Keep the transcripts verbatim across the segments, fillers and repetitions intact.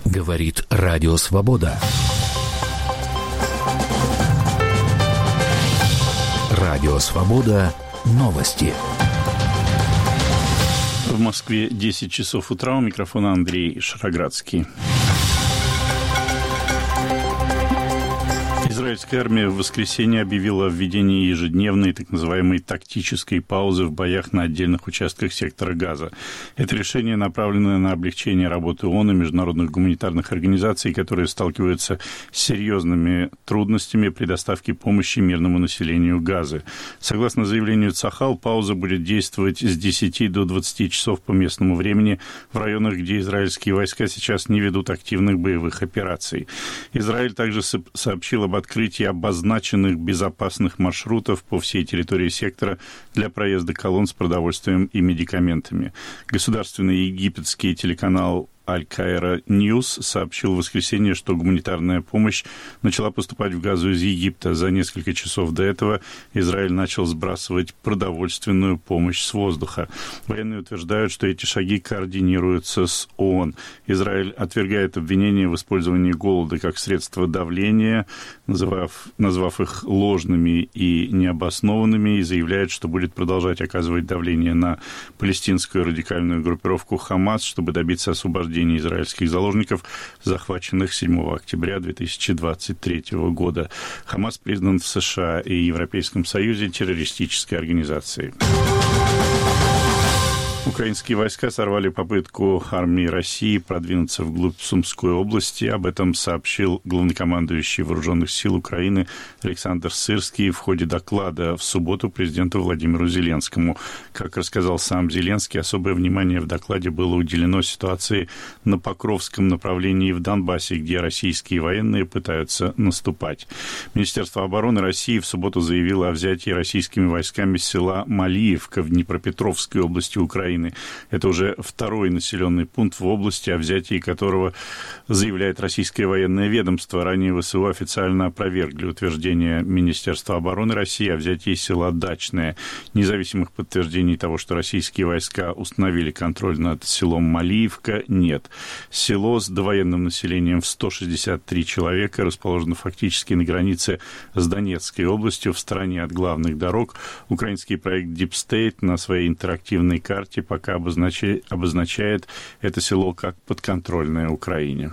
Говорит Радио Свобода. Радио Свобода. Новости. В Москве десять часов утра. У микрофона Андрей Шароградский. Израильская армия в воскресенье объявила о введении ежедневной так называемой тактической паузы в боях на отдельных участках сектора Газа. Это решение направлено на облегчение работы ООН и международных гуманитарных организаций, которые сталкиваются с серьезными трудностями при доставке помощи мирному населению Газы. Согласно заявлению Цахал, пауза будет действовать с десяти до двадцати часов по местному времени в районах, где израильские войска сейчас не ведут активных боевых операций. Израиль также сообщил об открытии обозначенных безопасных маршрутов по всей территории сектора для проезда колонн с продовольствием и медикаментами. Государственный египетский телеканал Аль-Каира Ньюс сообщил в воскресенье, что гуманитарная помощь начала поступать в Газу из Египта. За несколько часов до этого Израиль начал сбрасывать продовольственную помощь с воздуха. Военные утверждают, что эти шаги координируются с ООН. Израиль отвергает обвинения в использовании голода как средство давления, назвав, назвав их ложными и необоснованными, и заявляет, что будет продолжать оказывать давление на палестинскую радикальную группировку «Хамас», чтобы добиться освобождения израильских заложников, захваченных седьмого октября две тысячи двадцать третьего года. Хамас признан в США и Европейском Союзе террористической организацией. Украинские войска сорвали попытку армии России продвинуться вглубь Сумской области. Об этом сообщил главнокомандующий Вооруженных сил Украины Александр Сырский в ходе доклада в субботу президенту Владимиру Зеленскому. Как рассказал сам Зеленский, особое внимание в докладе было уделено ситуации на Покровском направлении в Донбассе, где российские военные пытаются наступать. Министерство обороны России в субботу заявило о взятии российскими войсками села Малиевка в Днепропетровской области Украины. Это уже второй населенный пункт в области, о взятии которого заявляет российское военное ведомство. Ранее ВСУ официально опровергли утверждение Министерства обороны России о взятии села Дачное. Независимых подтверждений того, что российские войска установили контроль над селом Малиевка, нет. Село с довоенным населением в сто шестьдесят три человека расположено фактически на границе с Донецкой областью, в стороне от главных дорог. Украинский проект Deep State на своей интерактивной карте пока обозначает, обозначает это село как подконтрольное Украине.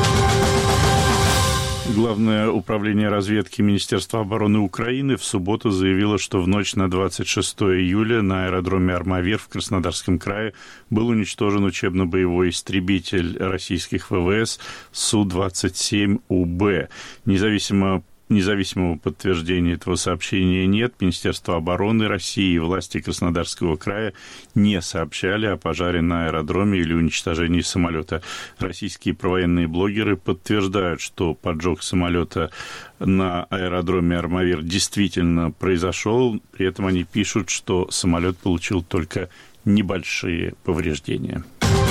Главное управление разведки Министерства обороны Украины в субботу заявило, что в ночь на двадцать шестое июля на аэродроме Армавир в Краснодарском крае был уничтожен учебно-боевой истребитель российских ВВС Су двадцать семь У Б. Независимо Независимого подтверждения этого сообщения нет. Министерство обороны России и власти Краснодарского края не сообщали о пожаре на аэродроме или уничтожении самолета. Российские провоенные блогеры подтверждают, что поджог самолета на аэродроме Армавир действительно произошел. При этом они пишут, что самолет получил только небольшие повреждения.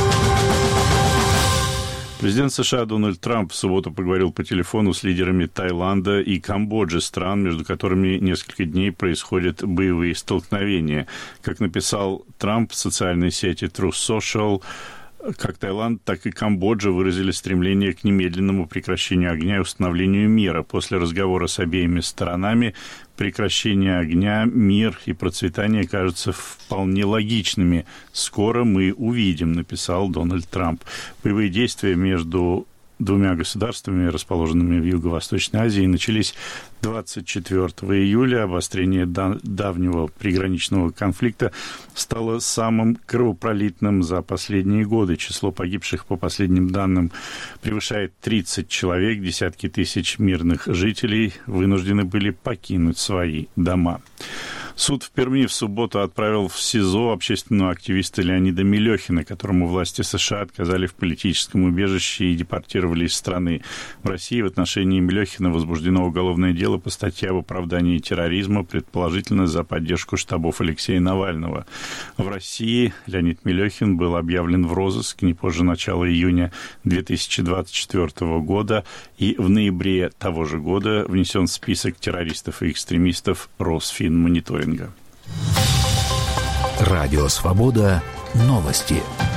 Президент США Дональд Трамп в субботу поговорил по телефону с лидерами Таиланда и Камбоджи, стран, между которыми несколько дней происходят боевые столкновения. Как написал Трамп в социальной сети Truth Social, как Таиланд, так и Камбоджа выразили стремление к немедленному прекращению огня и установлению мира. После разговора с обеими сторонами прекращение огня, мир и процветание кажутся вполне логичными. «Скоро мы увидим», — написал Дональд Трамп. Боевые действия между двумя государствами, расположенными в Юго-Восточной Азии, начались двадцать четвёртого июля. Обострение давнего приграничного конфликта стало самым кровопролитным за последние годы. Число погибших, по последним данным, превышает тридцать человек. Десятки тысяч мирных жителей вынуждены были покинуть свои дома. Суд в Перми в субботу отправил в СИЗО общественного активиста Леонида Мелехина, которому власти США отказали в политическом убежище и депортировали из страны. В России в отношении Мелехина возбуждено уголовное дело по статье об оправдании терроризма, предположительно за поддержку штабов Алексея Навального. В России Леонид Мелехин был объявлен в розыск не позже начала июня две тысячи двадцать четвёртого года и в ноябре того же года внесен в список террористов и экстремистов Росфинмониторинга. Радио Свобода. Новости.